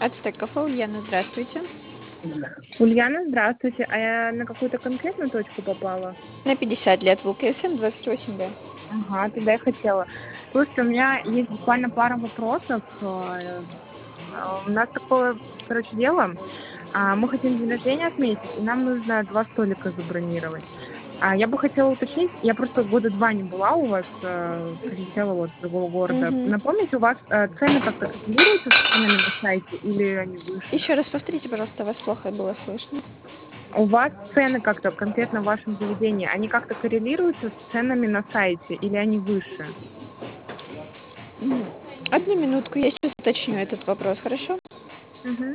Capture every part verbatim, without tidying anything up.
Ацтек кафе, Ульяна, здравствуйте. Ульяна, здравствуйте. А я на какую-то конкретную точку попала? На пятьдесят лет, ВКСМ двадцать восемь Б. Ага, туда я хотела. Слушайте, у меня есть буквально пара вопросов. Э, а, У нас такое, короче, дело. А, Мы хотим день рождения отметить, и нам нужно два столика забронировать. А я бы хотела уточнить, я просто года два не была у вас, э, прилетела вот с другого города. Угу. Напомните, у вас э, цены как-то коррелируются с ценами на сайте или они выше? Еще раз повторите, пожалуйста, вас плохо было слышно. У вас цены как-то конкретно в вашем заведении, они как-то коррелируются с ценами на сайте или они выше? М, Одну минутку, я сейчас уточню этот вопрос, хорошо? Мгм.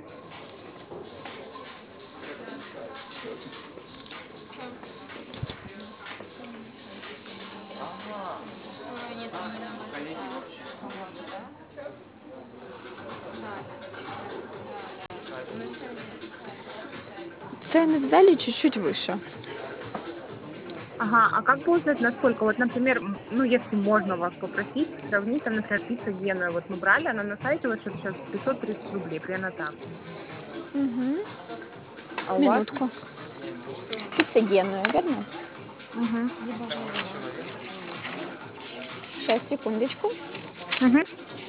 Цены в зале чуть-чуть выше. Ага, а как бы узнать, насколько? Вот, например, м, ну, если можно вас попросить, сравнить, там, например, пицца Гена. Вот мы брали, она на сайте вот сейчас пятьсот тридцать рублей при аннотации. Угу. А у вас? Минутку. Пицца Генуя, верно? Угу. Сейчас, секундочку. Угу.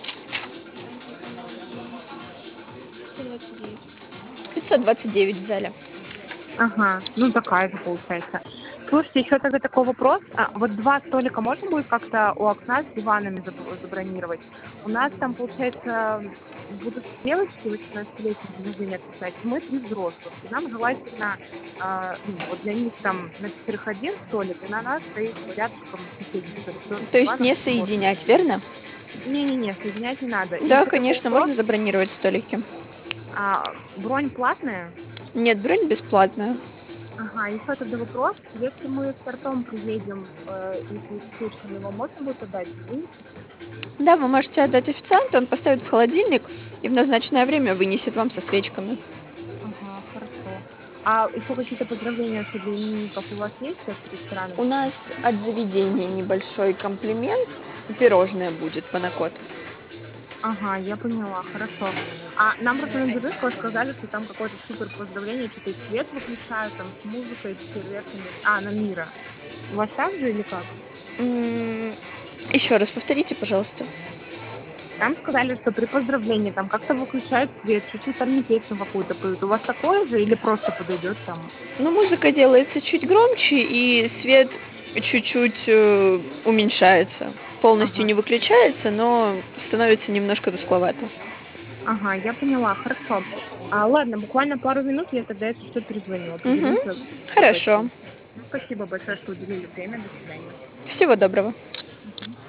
пятьсот двадцать девять в зале. Ага, ну такая же получается. Слушайте, еще тогда такой вопрос. А, вот два столика можно будет как-то у окна с диванами заб- забронировать? У нас там, получается, будут девочки восемнадцатилетние день рождения отмечать, и мы три взрослых. И нам желательно, а, ну, вот для них там на четырех один столик, и на нас стоит рядышком соседний столик, тоже с То есть диваном. не соединять, верно? Не-не-не, соединять не надо. И Да, еще такой конечно, вопрос. можно забронировать столики. А, бронь платная? Нет, бронь бесплатная. Ага, еще тогда вопрос. Если мы с тортом приедем э, и с свечками, его можно будет отдать? Вынести? Да, вы можете отдать официанту, он поставит в холодильник и в назначенное время вынесет вам со свечками. Ага, хорошо. А еще какие-то поздравления от именинников у вас есть от ресторана? У нас от заведения небольшой комплимент. Пирожное будет панакот. Ага, я поняла, хорошо. А нам просто на дежурство сказали, что там какое-то супер поздравление, что-то и свет выключают, там с музыкой, с фейерверками. А, на Мира. У вас так же или как? М, Еще раз повторите, пожалуйста. Там сказали, что при поздравлении там как-то выключают свет, чуть-чуть там не песню какую-то поют. У вас такое же или просто подойдет там? Ну, музыка делается чуть громче, и свет чуть-чуть э, уменьшается. Полностью Ага. не выключается, но становится немножко тускловато. Ага, я поняла, хорошо. А, ладно, буквально пару минут, я тогда, если что, перезвоню, Угу. определимся с Хорошо. логотипом. Ну, спасибо большое, что уделили время. До свидания. Всего доброго. Мгм.